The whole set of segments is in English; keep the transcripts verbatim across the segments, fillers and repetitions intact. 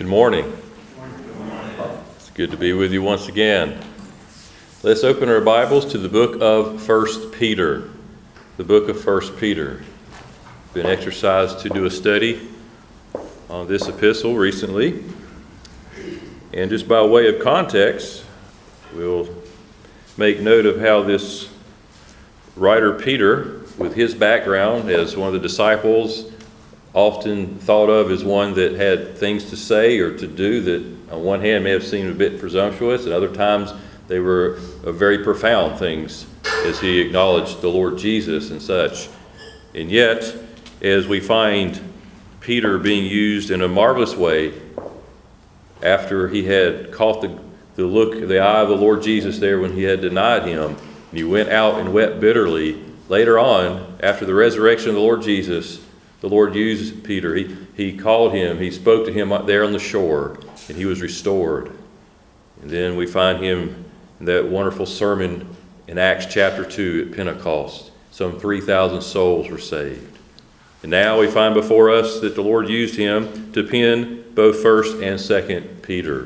Good morning. It's good to be with you once again. Let's open our Bibles to the book of First Peter. The book of First Peter. Been exercised to do a study on this epistle recently. And just by way of context, we'll make note of how this writer Peter, with his background as one of the disciples, often thought of as one that had things to say or to do that on one hand may have seemed a bit presumptuous, and other times they were very profound things as he acknowledged the Lord Jesus and such. And yet, as we find Peter being used in a marvelous way after he had caught the, the look, the eye of the Lord Jesus there when he had denied him, and he went out and wept bitterly, later on, after the resurrection of the Lord Jesus, the Lord used Peter. He, he called him. He spoke to him out there on the shore, and he was restored. And then we find him in that wonderful sermon in Acts chapter two at Pentecost. Some three thousand souls were saved. And now we find before us that the Lord used him to pen both First and Second Peter.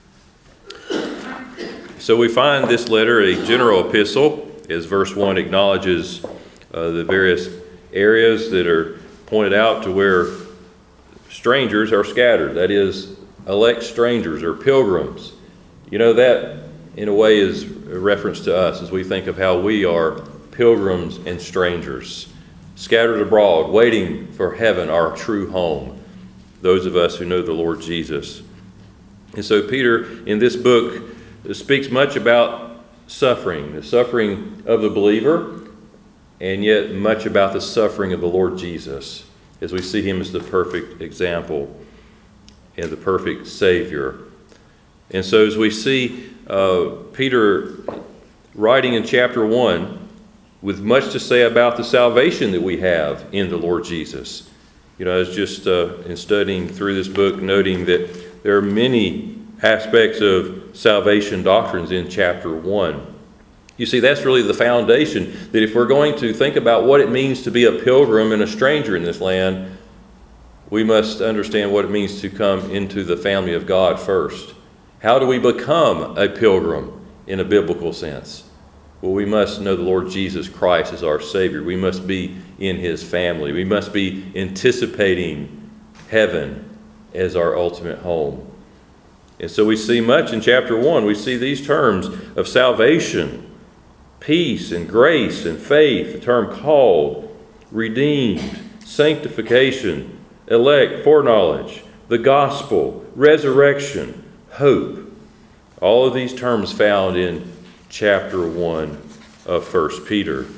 So we find this letter a general epistle, as verse one acknowledges uh, the various areas that are pointed out to where strangers are scattered. That is, elect strangers or pilgrims. You know, that in a way is a reference to us as we think of how we are pilgrims and strangers, scattered abroad, waiting for heaven, our true home, those of us who know the Lord Jesus. And so Peter, in this book, speaks much about suffering, the suffering of the believer, and yet much about the suffering of the Lord Jesus, as we see him as the perfect example and the perfect Savior. And so as we see uh, Peter writing in chapter one with much to say about the salvation that we have in the Lord Jesus. You know, I was just uh, in studying through this book noting that there are many aspects of salvation doctrines in chapter one. You see, that's really the foundation, that if we're going to think about what it means to be a pilgrim and a stranger in this land, we must understand what it means to come into the family of God first. How do we become a pilgrim in a biblical sense? Well, we must know the Lord Jesus Christ as our Savior. We must be in his family. We must be anticipating heaven as our ultimate home. And so we see much in chapter one. We see these terms of salvation, peace and grace and faith, the term called, redeemed, sanctification, elect, foreknowledge, the gospel, resurrection, hope. All of these terms found in chapter one of First Peter.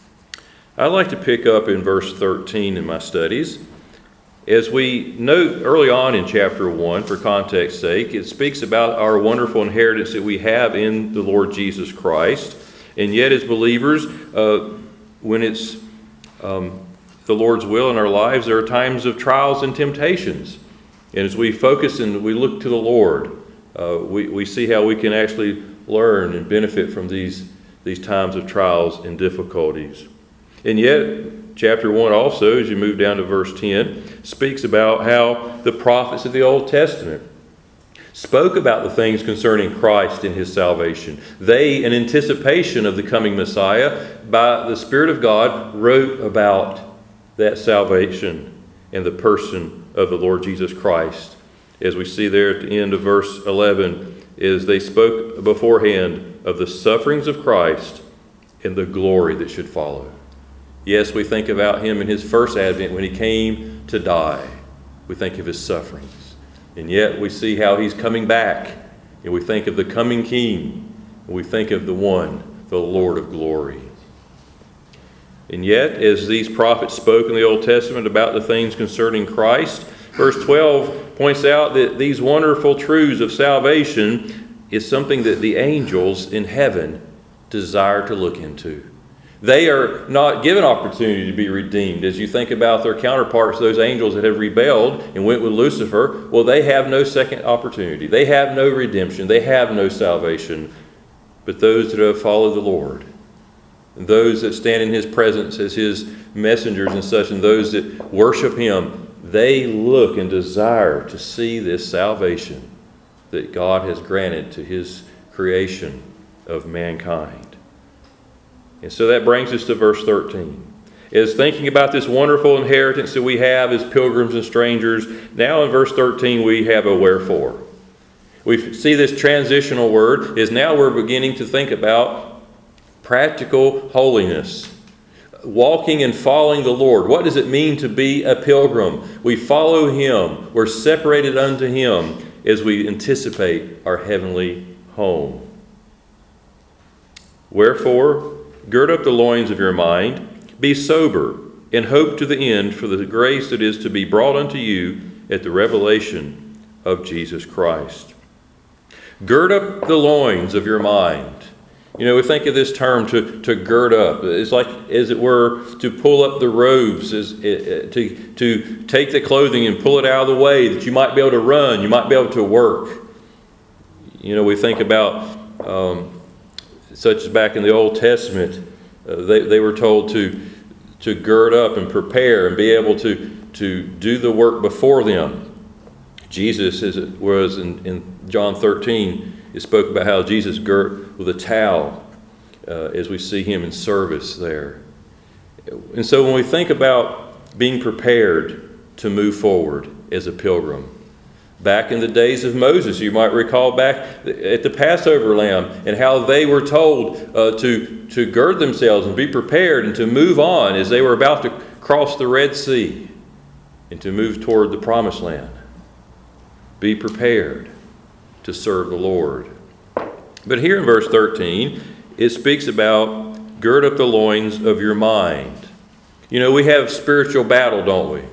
I'd like to pick up in verse thirteen in my studies. As we note early on in chapter one, for context's sake, it speaks about our wonderful inheritance that we have in the Lord Jesus Christ. And yet as believers, uh, when it's um, the Lord's will in our lives, there are times of trials and temptations. And as we focus and we look to the Lord, uh, we, we see how we can actually learn and benefit from these, these times of trials and difficulties. And yet, chapter one also, as you move down to verse ten, speaks about how the prophets of the Old Testament spoke about the things concerning Christ and his salvation. They, in anticipation of the coming Messiah, by the Spirit of God, wrote about that salvation and the person of the Lord Jesus Christ. As we see there at the end of verse eleven, is they spoke beforehand of the sufferings of Christ and the glory that should follow. Yes, we think about him in his first advent when he came to die. We think of his sufferings. And yet we see how he's coming back. And we think of the coming King. And we think of the one, the Lord of glory. And yet, as these prophets spoke in the Old Testament about the things concerning Christ, verse twelve points out that these wonderful truths of salvation is something that the angels in heaven desire to look into. They are not given opportunity to be redeemed. As you think about their counterparts, those angels that have rebelled and went with Lucifer, well, they have no second opportunity. They have no redemption. They have no salvation. But those that have followed the Lord, and those that stand in his presence as his messengers and such, and those that worship him, they look and desire to see this salvation that God has granted to his creation of mankind. And so that brings us to verse thirteen. Is thinking about this wonderful inheritance that we have as pilgrims and strangers. Now in verse thirteen we have a wherefore. We see this transitional word is now we're beginning to think about practical holiness. Walking and following the Lord. What does it mean to be a pilgrim? We follow him. We're separated unto him as we anticipate our heavenly home. Wherefore, gird up the loins of your mind, be sober, and hope to the end for the grace that is to be brought unto you at the revelation of Jesus Christ. Gird up the loins of your mind. You know, we think of this term to, to gird up. It's like, as it were, to pull up the robes, as, uh, to, to take the clothing and pull it out of the way that you might be able to run, you might be able to work. You know, we think about, um, such as back in the Old Testament, uh, they, they were told to, to gird up and prepare and be able to, to do the work before them. Jesus, as it was in, in John thirteen, it spoke about how Jesus girt with a towel uh, as we see him in service there. And so when we think about being prepared to move forward as a pilgrim, back in the days of Moses, you might recall back at the Passover lamb and how they were told uh, to, to gird themselves and be prepared and to move on as they were about to cross the Red Sea and to move toward the Promised Land. Be prepared to serve the Lord. But here in verse thirteen, it speaks about gird up the loins of your mind. You know, we have spiritual battle, don't we?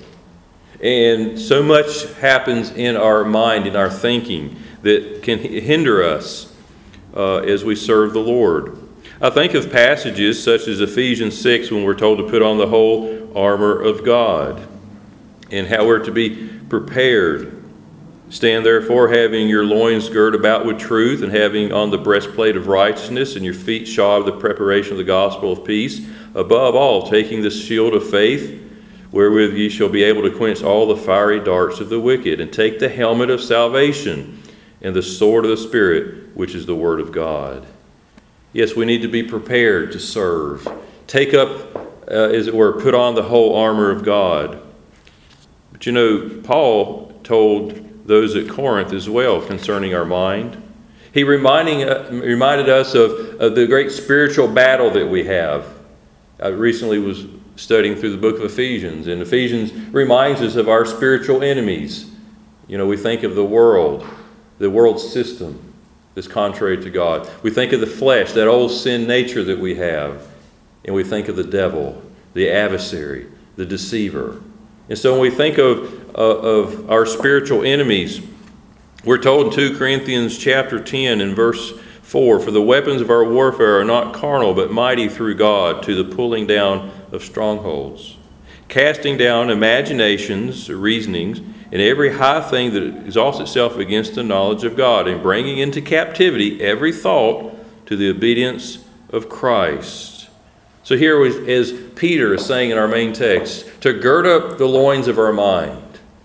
And so much happens in our mind, in our thinking, that can hinder us uh, as we serve the Lord. I think of passages such as Ephesians six, when we're told to put on the whole armor of God, and how we're to be prepared. Stand therefore, having your loins girt about with truth, and having on the breastplate of righteousness, and your feet shod with the preparation of the gospel of peace. Above all, taking the shield of faith, wherewith ye shall be able to quench all the fiery darts of the wicked, and take the helmet of salvation, and the sword of the Spirit, which is the word of God. Yes, we need to be prepared to serve. Take up, uh, as it were, put on the whole armor of God. But you know, Paul told those at Corinth as well concerning our mind. He reminding, uh, reminded us of, of the great spiritual battle that we have. I recently was studying through the book of Ephesians, and Ephesians reminds us of our spiritual enemies. You know, we think of the world, the world system that's contrary to God. We think of the flesh, that old sin nature that we have, and we think of the devil, the adversary, the deceiver. And so when we think of uh, of our spiritual enemies, we're told in two Corinthians chapter ten and verse four, for the weapons of our warfare are not carnal, but mighty through God to the pulling down of strongholds, casting down imaginations, reasonings, and every high thing that exalts itself against the knowledge of God, and bringing into captivity every thought to the obedience of Christ. So here, as Peter is saying in our main text, to gird up the loins of our mind,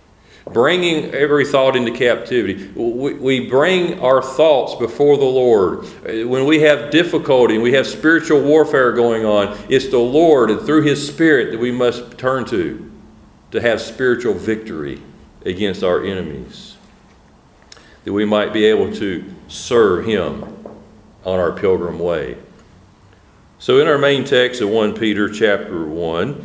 bringing every thought into captivity. We, we bring our thoughts before the Lord. When we have difficulty and we have spiritual warfare going on, it's the Lord and through His Spirit that we must turn to, to have spiritual victory against our enemies, that we might be able to serve Him on our pilgrim way. So in our main text of First Peter chapter one,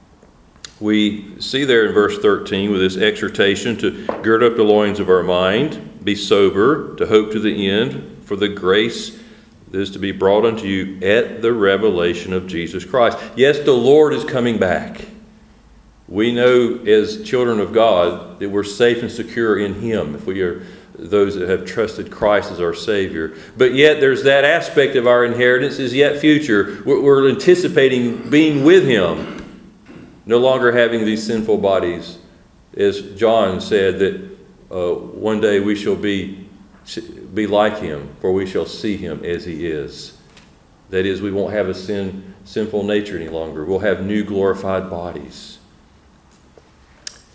we see there in verse thirteen with this exhortation to gird up the loins of our mind, be sober, to hope to the end for the grace that is to be brought unto you at the revelation of Jesus Christ. Yes, the Lord is coming back. We know as children of God that we're safe and secure in Him if we are those that have trusted Christ as our Savior. But yet there's that aspect of our inheritance is yet future. We're anticipating being with Him, no longer having these sinful bodies. As John said, that uh, one day we shall be, be like Him, for we shall see Him as He is. That is, we won't have a sin, sinful nature any longer. We'll have new glorified bodies.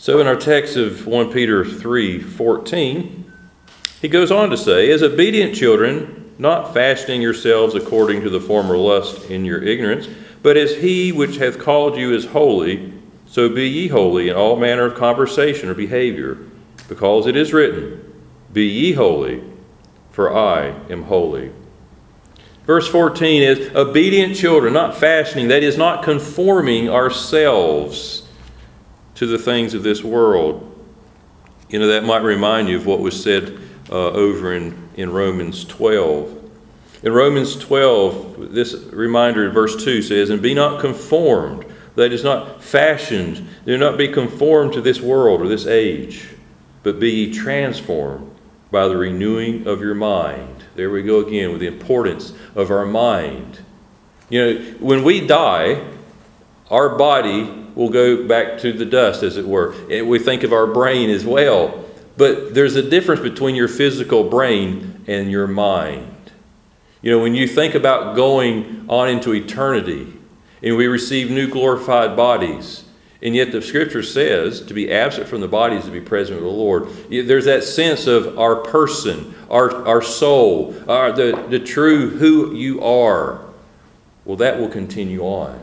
So in our text of First Peter three fourteen, he goes on to say, as obedient children, not fashioning yourselves according to the former lust in your ignorance, but as he which hath called you is holy, so be ye holy in all manner of conversation or behavior, because it is written, be ye holy, for I am holy. Verse fourteen is obedient children, not fashioning, that is, not conforming ourselves to the things of this world. You know, that might remind you of what was said uh, over in, in Romans twelve. In Romans twelve, this reminder in verse two says, and be not conformed, that is, not fashioned, do not be conformed to this world or this age, but be ye transformed by the renewing of your mind. There we go again with the importance of our mind. You know, when we die, our body will go back to the dust, as it were. And we think of our brain as well. But there's a difference between your physical brain and your mind. You know, when you think about going on into eternity, and we receive new glorified bodies, and yet the Scripture says to be absent from the body is to be present with the Lord. There's that sense of our person, our, our soul, our, the, the true who you are. Well, that will continue on.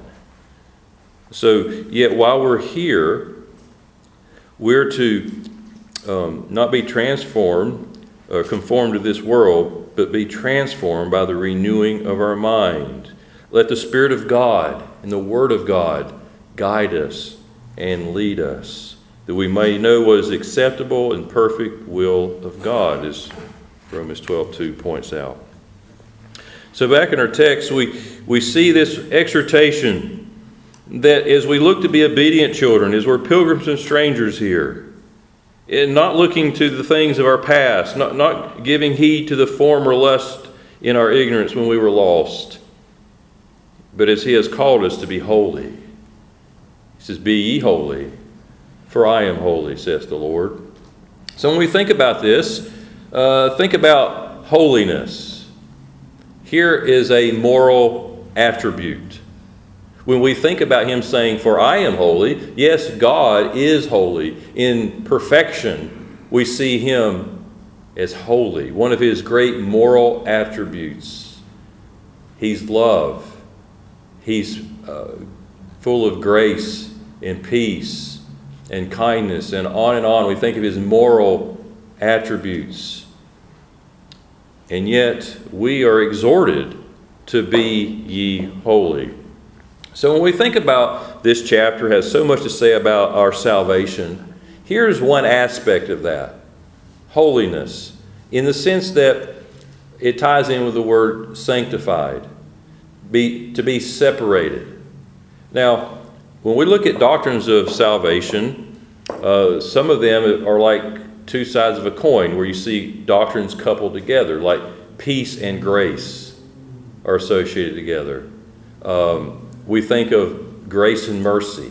So, yet while we're here, we're to um, not be transformed or conformed to this world, but be transformed by the renewing of our mind. Let the Spirit of God and the Word of God guide us and lead us, that we may know what is acceptable and perfect will of God, as Romans twelve two points out. So back in our text, we, we see this exhortation that as we look to be obedient children, as we're pilgrims and strangers here, and not looking to the things of our past, not, not giving heed to the former lust in our ignorance when we were lost, but as he has called us to be holy. He says, be ye holy, for I am holy, saith the Lord. So when we think about this, uh, think about holiness. Here is a moral attribute. When we think about him saying, for I am holy, yes, God is holy. In perfection, we see him as holy. One of his great moral attributes. He's love. He's uh, full of grace and peace and kindness, and on and on. We think of his moral attributes. And yet, we are exhorted to be ye holy. So when we think about this chapter, it has so much to say about our salvation. Here's one aspect of that. Holiness. In the sense that it ties in with the word sanctified. Be, to be separated. Now, when we look at doctrines of salvation, uh, some of them are like two sides of a coin, where you see doctrines coupled together, like peace and grace are associated together. Um, We think of grace and mercy.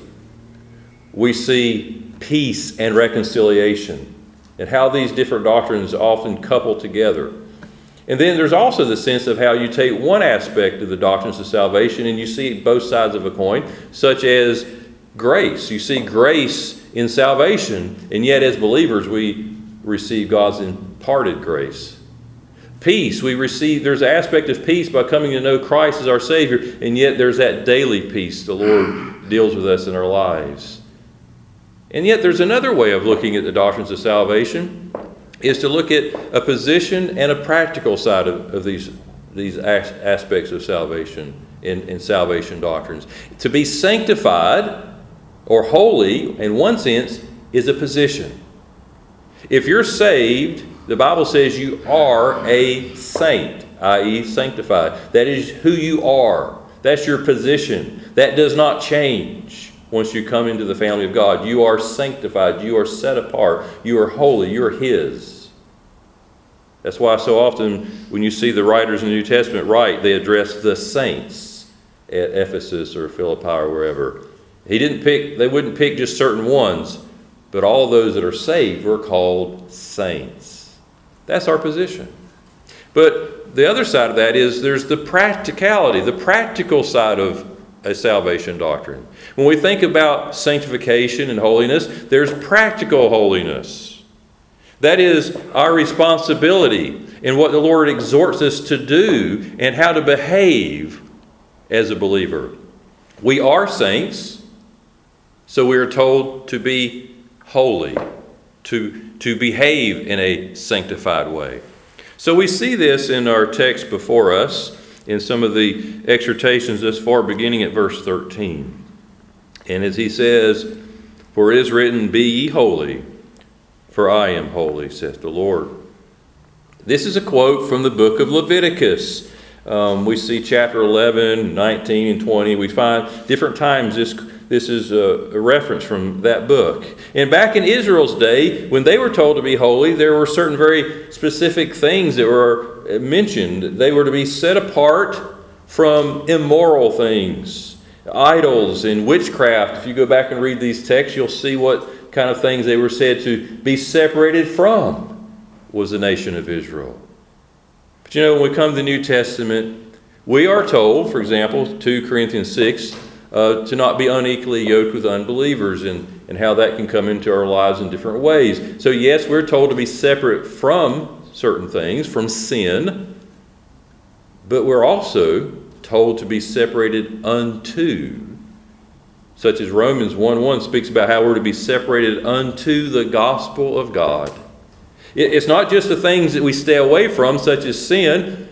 We see peace and reconciliation, and how these different doctrines often couple together. And then there's also the sense of how you take one aspect of the doctrines of salvation and you see both sides of a coin, such as grace. You see grace in salvation, and yet as believers we receive God's imparted grace. Peace, we receive, there's an aspect of peace by coming to know Christ as our Savior, and yet there's that daily peace the Lord deals with us in our lives. And yet there's another way of looking at the doctrines of salvation, is to look at a position and a practical side of, of these, these aspects of salvation in, in salvation doctrines. To be sanctified or holy, in one sense, is a position. If you're saved, the Bible says you are a saint, that is sanctified. That is who you are. That's your position. That does not change once you come into the family of God. You are sanctified. You are set apart. You are holy. You are His. That's why so often when you see the writers in the New Testament write, they address the saints at Ephesus or Philippi or wherever. He didn't pick, they wouldn't pick just certain ones, but all those that are saved were called saints. That's our position. But the other side of that is there's the practicality, the practical side of, a salvation doctrine. When we think about sanctification and holiness, there's practical holiness. That is our responsibility in what the Lord exhorts us to do and how to behave as a believer. We are saints, so we are told to be holy, to, to behave in a sanctified way. So we see this in our text before us, in some of the exhortations thus far, beginning at verse thirteen. And as he says, "For it is written, Be ye holy, for I am holy, saith the Lord." This is a quote from the book of Leviticus. Um, we see chapter eleven, nineteen, and twenty. We find different times this, this is a, a reference from that book. And back in Israel's day, when they were told to be holy, there were certain very specific things that were mentioned. They were to be set apart from immoral things, idols and witchcraft. If you go back and read these texts, you'll see what kind of things they were said to be separated from was the nation of Israel. But you know, when we come to the New Testament, we are told, for example, Second Corinthians six, uh, to not be unequally yoked with unbelievers, and, and how that can come into our lives in different ways. So yes, we're told to be separate from certain things, from sin, but we're also told to be separated unto, such as Romans one one speaks about how we're to be separated unto the gospel of God. It's not just the things that we stay away from, such as sin,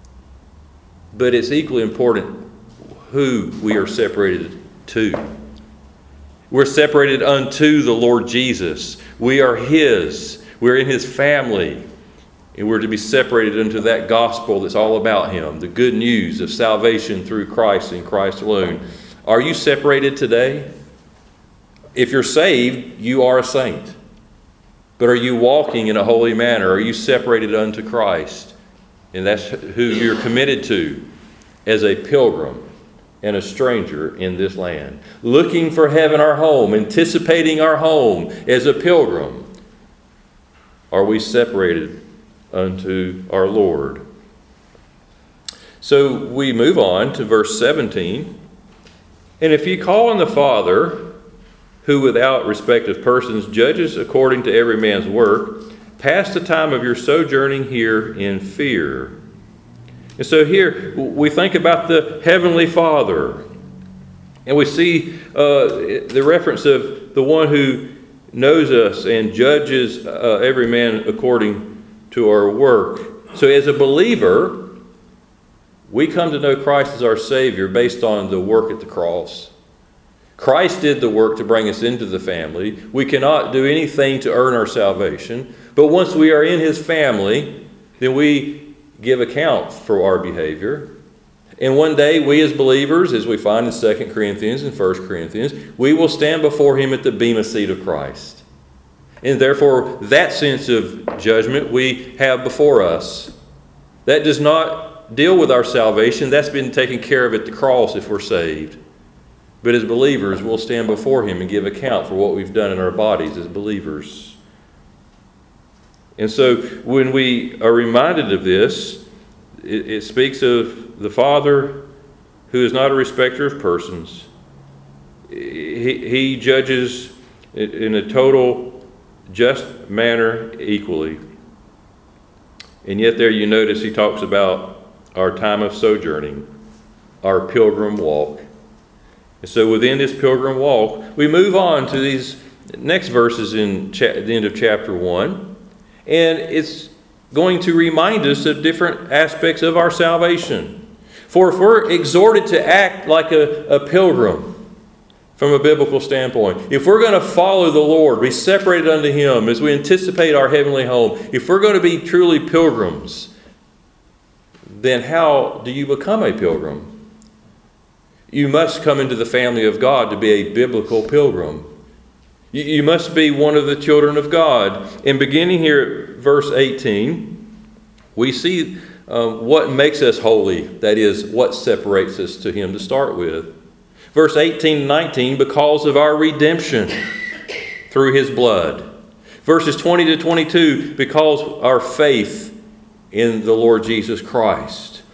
but it's equally important who we are separated to. We're separated unto the Lord Jesus. We are His. We're in His family. And we're to be separated into that gospel that's all about Him, the good news of salvation through Christ and Christ alone. Are you separated today? If you're saved, you are a saint. But are you walking in a holy manner? Are you separated unto Christ? And that's who you're committed to as a pilgrim and a stranger in this land. Looking for heaven, our home, anticipating our home as a pilgrim. Are we separated unto our Lord? So we move on to verse seventeen. "And if ye call on the Father, who without respect of persons judges according to every man's work, pass the time of your sojourning here in fear." And so here we think about the Heavenly Father, and we see uh, the reference of the one who knows us and judges uh, every man according to our work. So as a believer, we come to know Christ as our Savior based on the work at the cross. Christ did the work to bring us into the family. We cannot do anything to earn our salvation. But once we are in His family, then we give account for our behavior. And one day, we as believers, as we find in Second Corinthians and First Corinthians, we will stand before Him at the bema seat of Christ. And therefore, that sense of judgment we have before us. That does not deal with our salvation. That's been taken care of at the cross if we're saved. But as believers, we'll stand before Him and give account for what we've done in our bodies as believers. And so when we are reminded of this, it, it speaks of the Father who is not a respecter of persons. He, he judges in a total just manner equally. And yet there you notice he talks about our time of sojourning, our pilgrim walk. And so within this pilgrim walk, we move on to these next verses in cha- the end of chapter one. And it's going to remind us of different aspects of our salvation. For if we're exhorted to act like a, a pilgrim, from a biblical standpoint, if we're going to follow the Lord, be separated unto Him as we anticipate our heavenly home, if we're going to be truly pilgrims, then how do you become a pilgrim? You must come into the family of God to be a biblical pilgrim. You, you must be one of the children of God. And beginning here at verse eighteen, we see um, what makes us holy, that is, what separates us to Him to start with. Verse eighteen and nineteen, because of our redemption through His blood. Verses twenty to twenty-two, because our faith in the Lord Jesus Christ.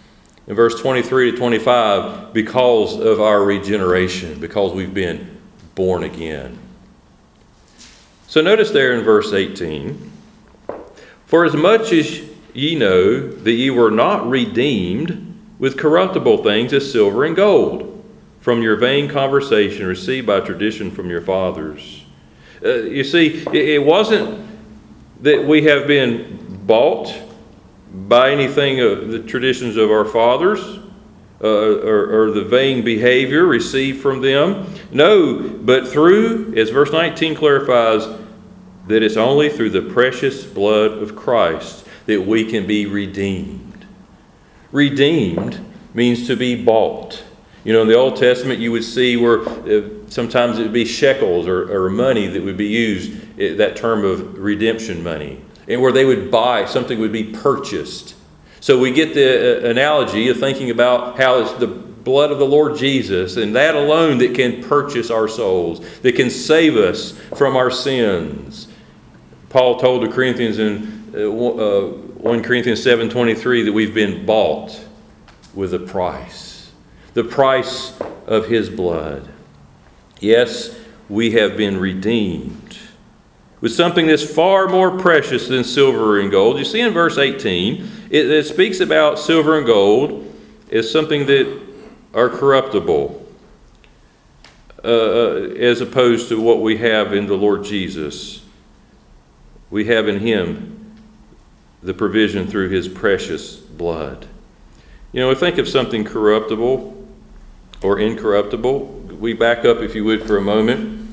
In verse twenty-three to twenty-five, because of our regeneration, because we've been born again. So notice there in verse eighteen, for as much as ye know that ye were not redeemed with corruptible things as silver and gold, from your vain conversation received by tradition from your fathers. Uh, you see, it wasn't that we have been bought by anything of the traditions of our fathers, uh, or, or the vain behavior received from them. No, but through, as verse nineteen clarifies, that it's only through the precious blood of Christ that we can be redeemed. Redeemed means to be bought. You know, in the Old Testament, you would see where uh, sometimes it would be shekels or, or money that would be used, uh, that term of redemption money, and where they would buy, something would be purchased. So we get the uh, analogy of thinking about how it's the blood of the Lord Jesus, and that alone that can purchase our souls, that can save us from our sins. Paul told the Corinthians in uh, uh, First Corinthians seven twenty-three that we've been bought with a price. The price of his blood. Yes, we have been redeemed with something that's far more precious than silver and gold. You see in verse eighteen, it, it speaks about silver and gold as something that are corruptible, uh, as opposed to what we have in the Lord Jesus. We have in him the provision through his precious blood. You know, think of something corruptible or incorruptible. We back up, if you would, for a moment.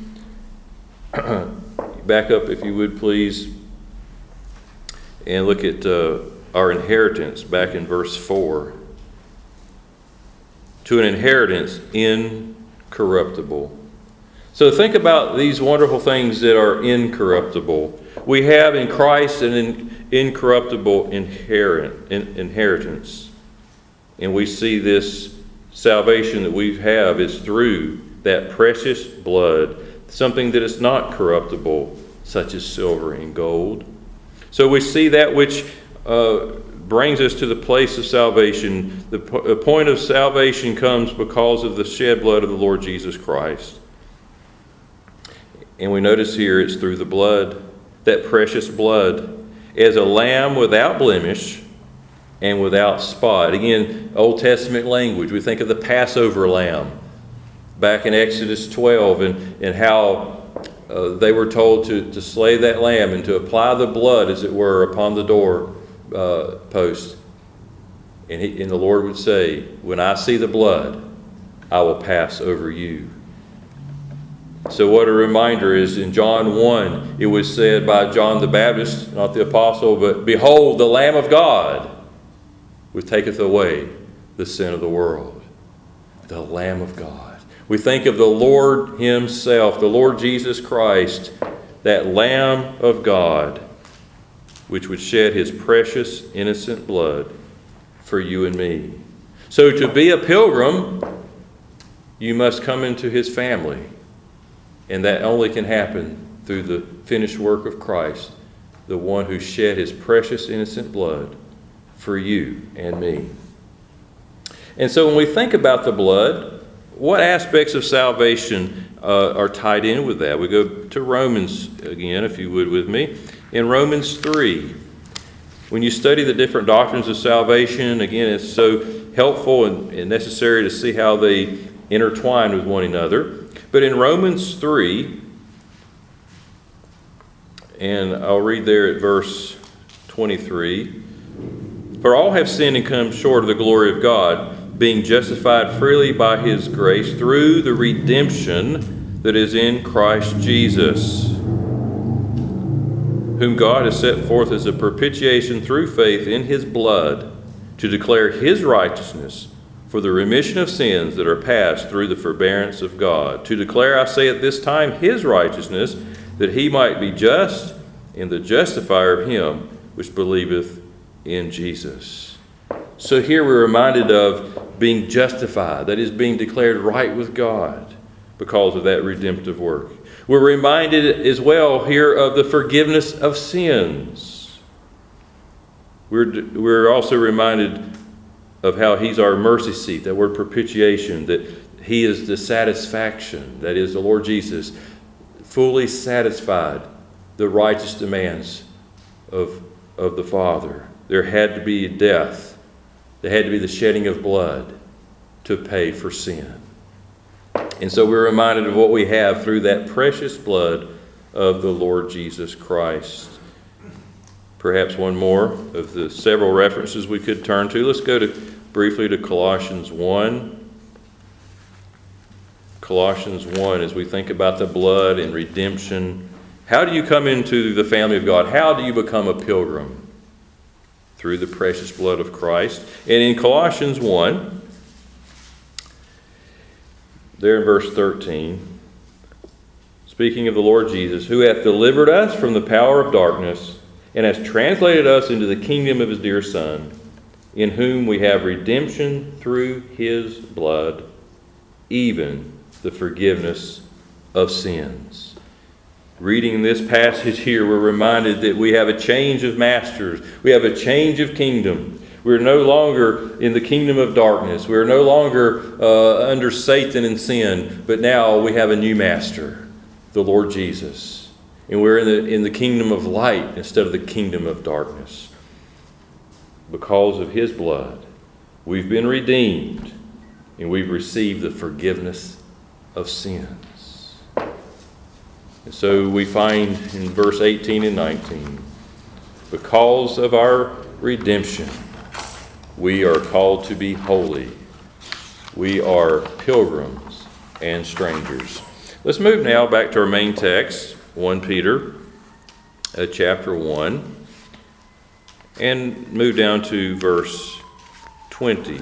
Back up, if you would, please, and look at uh, our inheritance back in verse four. To an inheritance incorruptible. So think about these wonderful things that are incorruptible. We have in Christ an incorruptible inherit, inheritance. And we see this salvation that we have is through that precious blood, something that is not corruptible, such as silver and gold. So we see that which uh, brings us to the place of salvation. The, po- the point of salvation comes because of the shed blood of the Lord Jesus Christ. And we notice here it's through the blood, that precious blood, as a lamb without blemish and without spot. Again, Old Testament language. We think of the Passover lamb back in Exodus twelve, and, and how uh, they were told to, to slay that lamb and to apply the blood, as it were, upon the door uh, post. And, he, and the Lord would say, when I see the blood, I will pass over you. So what a reminder is in John one, it was said by John the Baptist, not the apostle, but behold, the Lamb of God, which taketh away the sin of the world. The Lamb of God. We think of the Lord himself, the Lord Jesus Christ, that Lamb of God, which would shed his precious, innocent blood for you and me. So to be a pilgrim, you must come into his family. And that only can happen through the finished work of Christ, the one who shed his precious, innocent blood for you and me. And so when we think about the blood, what aspects of salvation uh, are tied in with that? We go to Romans again, if you would, with me. In Romans three, when you study the different doctrines of salvation, again, it's so helpful and, and necessary to see how they intertwine with one another. But in Romans three, and I'll read there at verse twenty-three, for all have sinned and come short of the glory of God, being justified freely by his grace through the redemption that is in Christ Jesus, whom God has set forth as a propitiation through faith in his blood, to declare his righteousness for the remission of sins that are past through the forbearance of God. To declare, I say at this time, his righteousness, that he might be just and the justifier of him which believeth in Jesus. So here we're reminded of being justified, that is, being declared right with God because of that redemptive work. We're reminded as well here of the forgiveness of sins. We're, we're also reminded of how he's our mercy seat, that word propitiation, that he is the satisfaction, that is the Lord Jesus, fully satisfied the righteous demands of, of the Father. There had to be death. There had to be the shedding of blood to pay for sin. And so we're reminded of what we have through that precious blood of the Lord Jesus Christ. Perhaps one more of the several references we could turn to. Let's go to briefly to Colossians one. Colossians one, as we think about the blood and redemption. How do you come into the family of God? How do you become a pilgrim? Through the precious blood of Christ. And in Colossians one, there in verse thirteen, speaking of the Lord Jesus, who hath delivered us from the power of darkness, and has translated us into the kingdom of his dear Son, in whom we have redemption through his blood, even the forgiveness of sins. Reading this passage here, we're reminded that we have a change of masters. We have a change of kingdom. We're no longer in the kingdom of darkness. We're no longer uh, under Satan and sin, but now we have a new master, the Lord Jesus. And we're in the, in the kingdom of light instead of the kingdom of darkness. Because of his blood, we've been redeemed and we've received the forgiveness of sins. And so we find in verse eighteen and nineteen, because of our redemption, we are called to be holy. We are pilgrims and strangers. Let's move now back to our main text, First Peter uh, chapter one, and move down to verse twenty.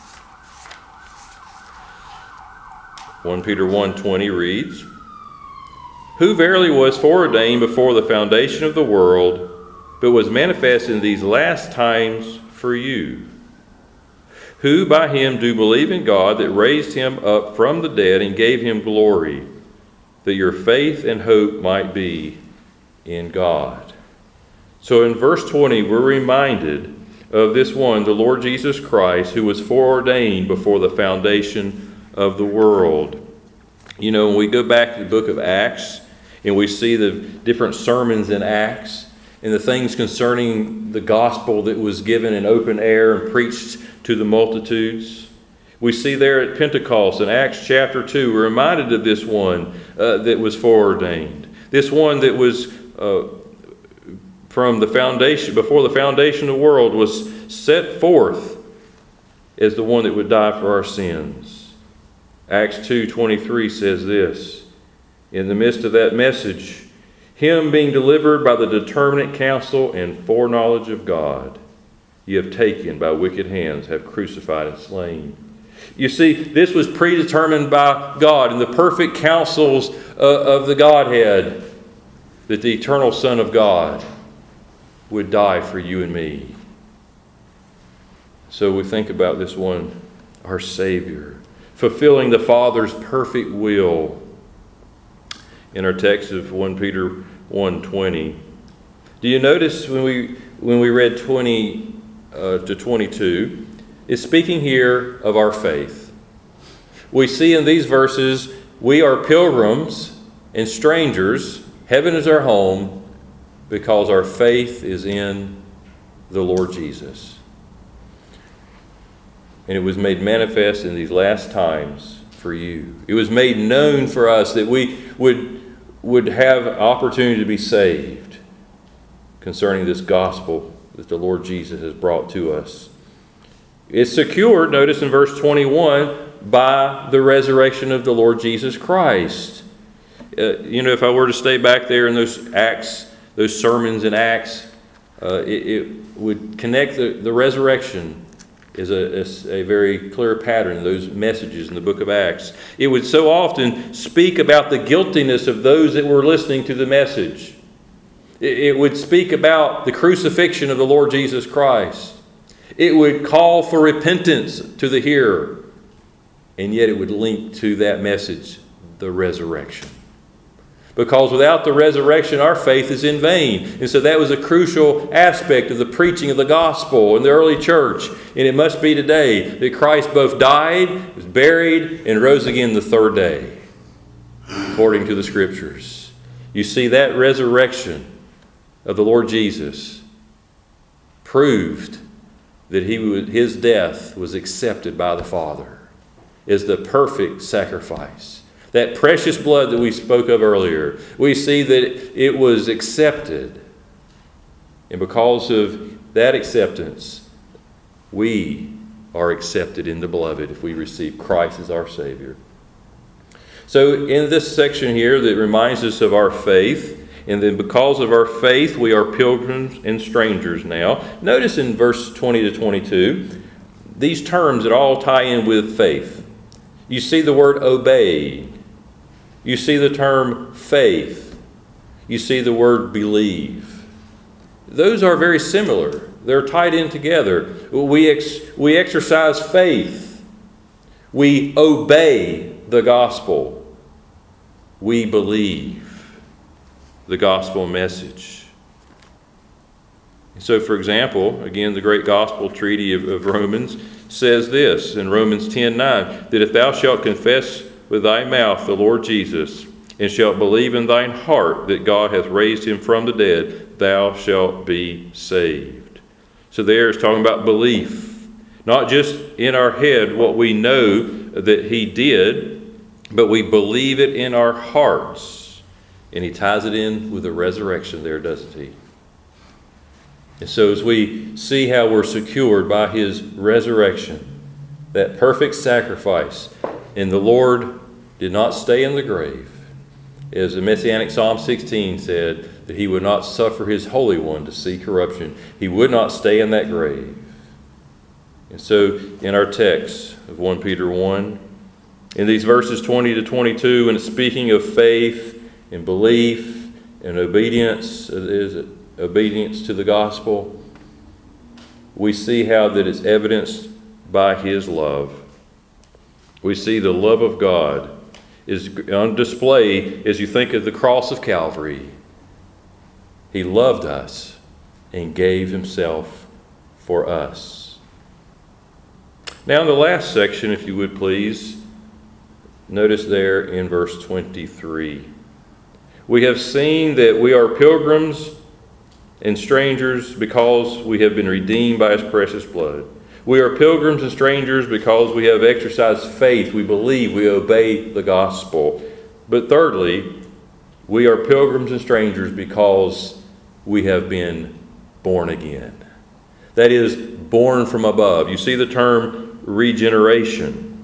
First Peter one twenty reads, who verily was foreordained before the foundation of the world, but was manifest in these last times for you, who by him do believe in God that raised him up from the dead and gave him glory, that your faith and hope might be in God. So in verse twenty, we're reminded of this one, the Lord Jesus Christ, who was foreordained before the foundation of the world. You know, when we go back to the book of Acts, and we see the different sermons in Acts, and the things concerning the gospel that was given in open air and preached to the multitudes, we see there at Pentecost in Acts chapter two, we're reminded of this one uh, that was foreordained. This one that was uh, from the foundation, before the foundation of the world, was set forth as the one that would die for our sins. Acts two twenty-three says this, in the midst of that message, him being delivered by the determinate counsel and foreknowledge of God, ye have taken by wicked hands, have crucified and slain. You see, this was predetermined by God in the perfect counsels uh, of the Godhead, that the eternal Son of God would die for you and me. So we think about this one, our Savior, fulfilling the Father's perfect will. In our text of First Peter one twenty, do you notice when we when we read twenty uh, to twenty-two, it's speaking here of our faith. We see in these verses, we are pilgrims and strangers. Heaven is our home because our faith is in the Lord Jesus. And it was made manifest in these last times for you. It was made known for us that we would, would have opportunity to be saved concerning this gospel that the Lord Jesus has brought to us. It's secured, notice in verse twenty-one, by the resurrection of the Lord Jesus Christ. Uh, you know, if I were to stay back there in those Acts, those sermons in Acts, uh, it, it would connect the, the resurrection is a, is a very clear pattern in those messages in the book of Acts. It would so often speak about the guiltiness of those that were listening to the message. It, it would speak about the crucifixion of the Lord Jesus Christ. It would call for repentance to the hearer. And yet it would link to that message the resurrection. Because without the resurrection, our faith is in vain. And so that was a crucial aspect of the preaching of the gospel in the early church. And it must be today that Christ both died, was buried, and rose again the third day, according to the Scriptures. You see, that resurrection of the Lord Jesus proved that he would, his death was accepted by the Father as the perfect sacrifice. That precious blood that we spoke of earlier, we see that it was accepted. And because of that acceptance, we are accepted in the beloved if we receive Christ as our Savior. So in this section here that reminds us of our faith, and then because of our faith, we are pilgrims and strangers now. Notice in verse twenty to twenty-two, these terms that all tie in with faith. You see the word obey. You see the term faith. You see the word believe. Those are very similar. They're tied in together. We, ex- we exercise faith. We obey the gospel. We believe the gospel message. So, for example, again, the great gospel treaty of, of Romans says this in Romans ten nine, that if thou shalt confess with thy mouth the Lord Jesus, and shalt believe in thine heart that God hath raised him from the dead, thou shalt be saved. So there is talking about belief. Not just in our head what we know that he did, but we believe it in our hearts. And he ties it in with the resurrection there, doesn't he? And so as we see how we're secured by his resurrection, that perfect sacrifice, and the Lord did not stay in the grave. As the Messianic Psalm sixteen said, that he would not suffer his Holy One to see corruption. He would not stay in that grave. And so in our text of First Peter one, in these verses twenty to twenty-two, and it's speaking of faith and belief and obedience, is it obedience to the gospel, we see how that it's evidenced by his love. We see the love of God is on display as you think of the cross of Calvary. He loved us and gave himself for us. Now in the last section, if you would please, notice there in verse twenty-three. We have seen that we are pilgrims and strangers because we have been redeemed by his precious blood. We are pilgrims and strangers because we have exercised faith. We believe, we obey the gospel. But thirdly, we are pilgrims and strangers because we have been born again. That is, born from above. You see the term regeneration.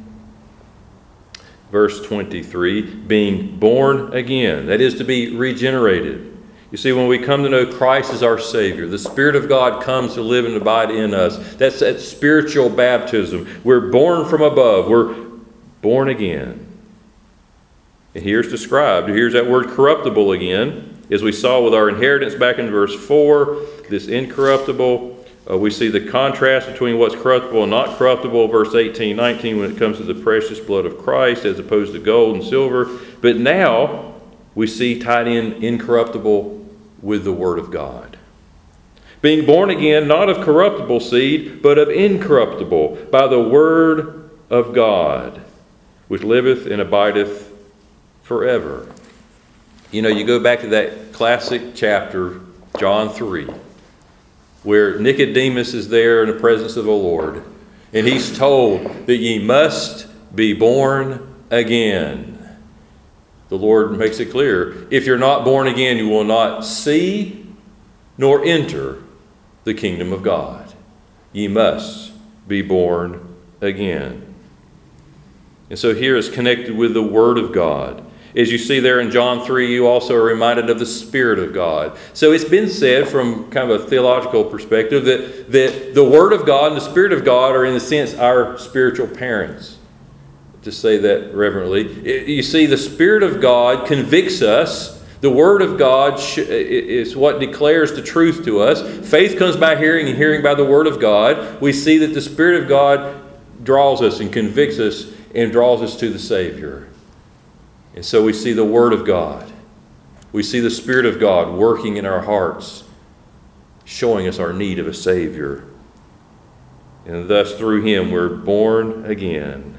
Verse twenty-three, being born again. That is to be regenerated. You see, when we come to know Christ as our Savior, the Spirit of God comes to live and abide in us. That's that spiritual baptism. We're born from above. We're born again. And here's described. Here's that word corruptible again. As we saw with our inheritance back in verse four, this incorruptible. Uh, we see the contrast between what's corruptible and not corruptible, verse eighteen, nineteen, when it comes to the precious blood of Christ as opposed to gold and silver. But now we see tied in incorruptible with the Word of God. Being born again, not of corruptible seed, but of incorruptible, by the Word of God, which liveth and abideth forever. You know, you go back to that classic chapter, John three, where Nicodemus is there in the presence of the Lord, and he's told that ye must be born again. The Lord makes it clear, if you're not born again, you will not see nor enter the kingdom of God. Ye must be born again. And so here it's connected with the Word of God. As you see there in John three, you also are reminded of the Spirit of God. So it's been said from kind of a theological perspective that, that the Word of God and the Spirit of God are in a sense our spiritual parents. To say that reverently. You see, the Spirit of God convicts us. The Word of God is what declares the truth to us. Faith comes by hearing, and hearing by the Word of God. We see that the Spirit of God draws us and convicts us and draws us to the Savior. And so we see the Word of God. We see the Spirit of God working in our hearts, showing us our need of a Savior. And thus through Him we're born again.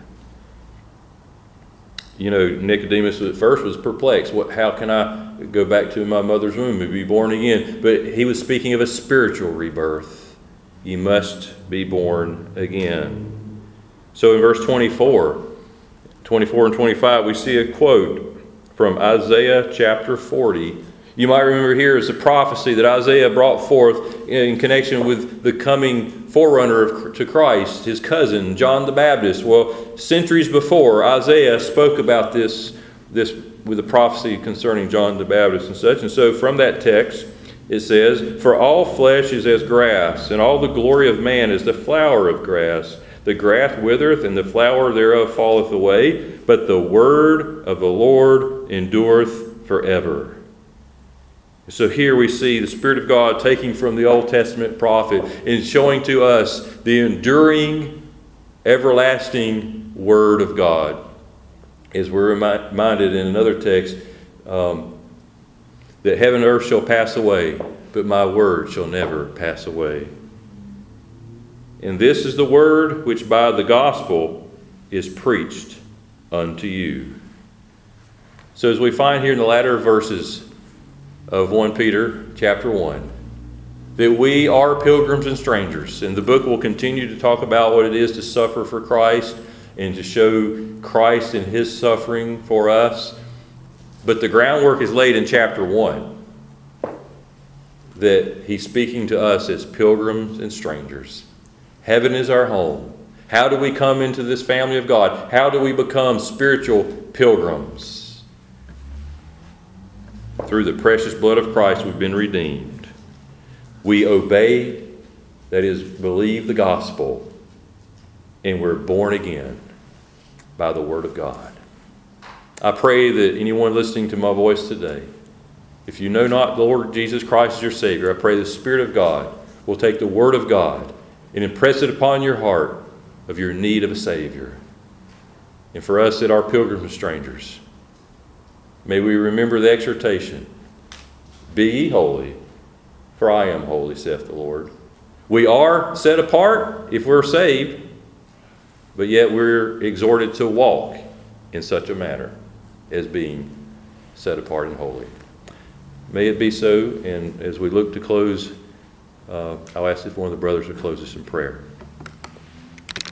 You know, Nicodemus at first was perplexed. What, how can I go back to my mother's womb and be born again? But he was speaking of a spiritual rebirth. You must be born again. So in verse twenty-four, twenty-four and twenty-five, we see a quote from Isaiah chapter forty. You might remember here is a prophecy that Isaiah brought forth in connection with the coming forerunner of, to Christ, his cousin, John the Baptist. Well, centuries before, Isaiah spoke about this, this with a prophecy concerning John the Baptist and such. And so from that text, it says, "For all flesh is as grass, and all the glory of man is the flower of grass. The grass withereth, and the flower thereof falleth away, but the word of the Lord endureth forever." So here we see the Spirit of God taking from the Old Testament prophet and showing to us the enduring, everlasting Word of God. As we're reminded in another text, um, that heaven and earth shall pass away, but my word shall never pass away. And this is the word which by the gospel is preached unto you. So as we find here in the latter verses of First Peter chapter one, that we are pilgrims and strangers. And the book will continue to talk about what it is to suffer for Christ and to show Christ and His suffering for us. But the groundwork is laid in chapter one, that He's speaking to us as pilgrims and strangers. Heaven is our home. How do we come into this family of God? How do we become spiritual pilgrims? Through the precious blood of Christ, we've been redeemed. We obey, that is, believe the gospel, and we're born again by the Word of God. I pray that anyone listening to my voice today, if you know not the Lord Jesus Christ as your Savior, I pray the Spirit of God will take the Word of God and impress it upon your heart of your need of a Savior. And for us that are pilgrims and strangers, may we remember the exhortation, "Be ye holy, for I am holy, saith the Lord." We are set apart if we're saved, but yet we're exhorted to walk in such a manner as being set apart and holy. May it be so, and as we look to close, uh, I'll ask if one of the brothers would close us in prayer.